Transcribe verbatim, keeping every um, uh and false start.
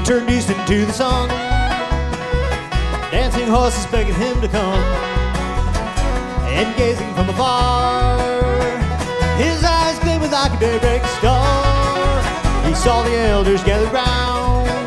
turned east into the sun. Dancing horses begging him to come. And gazing from afar, his eyes gleaming like a daybreak star. He saw the elders gathered round,